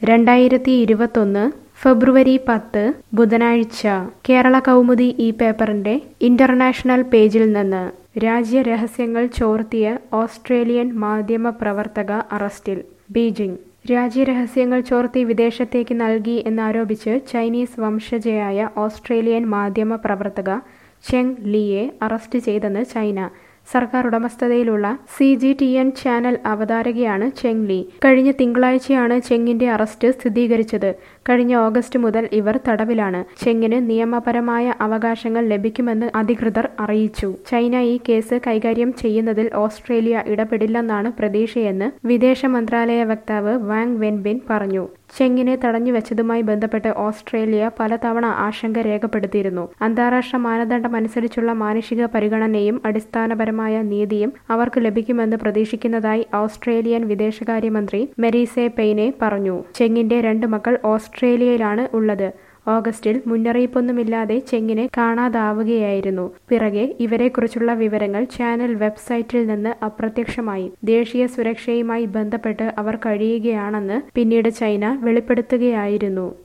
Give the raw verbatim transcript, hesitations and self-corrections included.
രണ്ടായിരത്തി ഇരുപത്തൊന്ന് ഫെബ്രുവരി പത്ത് ബുധനാഴ്ച കേരള കൗമുദി ഈ പേപ്പറിന്റെ ഇന്റർനാഷണൽ പേജിൽ നിന്ന് രാജ്യരഹസ്യങ്ങൾ ചോർത്തിയ ഓസ്ട്രേലിയൻ മാധ്യമപ്രവർത്തക അറസ്റ്റിൽ. ബീജിംഗ്. രാജ്യരഹസ്യങ്ങൾ ചോർത്തി വിദേശത്തേക്ക് നൽകി എന്നാരോപിച്ച് ചൈനീസ് വംശജയായ ഓസ്ട്രേലിയൻ മാധ്യമപ്രവർത്തക ചെങ് ലീയെ അറസ്റ്റ് ചെയ്തെന്ന് ചൈന. സർക്കാർ ഉടമസ്ഥതയിലുള്ള C G T N channel അവതാരകയാണ് ചെങ് ലീ. കഴിഞ്ഞ തിങ്കളാഴ്ചയാണ് ചെങ്ങിന്റെ അറസ്റ്റ് സ്ഥിരീകരിച്ചത്. കഴിഞ്ഞ ഓഗസ്റ്റ് മുതൽ ഇവർ തടവിലാണ്. ചെങ്ങിന് നിയമപരമായ അവകാശങ്ങൾ ലഭിക്കുമെന്ന് അധികൃതർ അറിയിച്ചു. ചൈന ഈ കേസ് കൈകാര്യം ചെയ്യുന്നതിൽ ഓസ്ട്രേലിയ ഇടപെടില്ലെന്നാണ് പ്രതീക്ഷയെന്ന് വിദേശ മന്ത്രാലയ വക്താവ് വാങ് വെൻബിൻ പറഞ്ഞു. ചെങ്ങിനെ തടഞ്ഞുവെച്ചതുമായി ബന്ധപ്പെട്ട് ഓസ്ട്രേലിയ പലതവണ ആശങ്ക രേഖപ്പെടുത്തിയിരുന്നു. അന്താരാഷ്ട്ര മാനദണ്ഡമനുസരിച്ചുള്ള മാനുഷിക പരിഗണനയും അടിസ്ഥാനപരമായ നീതിയും അവർക്ക് ലഭിക്കുമെന്ന് പ്രതീക്ഷിക്കുന്നതായി ഓസ്ട്രേലിയൻ വിദേശകാര്യമന്ത്രി മെരീസെ പെയ്നെ പറഞ്ഞു. ചെങ്ങിന്റെ രണ്ട് മക്കൾ ഓസ്ട്രേലിയയിലാണ് ഉള്ളത്. ഓഗസ്റ്റിൽ മുന്നറിയിപ്പൊന്നുമില്ലാതെ ചെങ്ങിനെ കാണാതാവുകയായിരുന്നു. പിറകെ ഇവരെക്കുറിച്ചുള്ള വിവരങ്ങൾ ചാനൽ വെബ്സൈറ്റിൽ നിന്ന് അപ്രത്യക്ഷമായി. ദേശീയ സുരക്ഷയുമായി ബന്ധപ്പെട്ട് അവർ കഴിയുകയാണെന്ന് പിന്നീട് ചൈന വെളിപ്പെടുത്തുകയായിരുന്നു.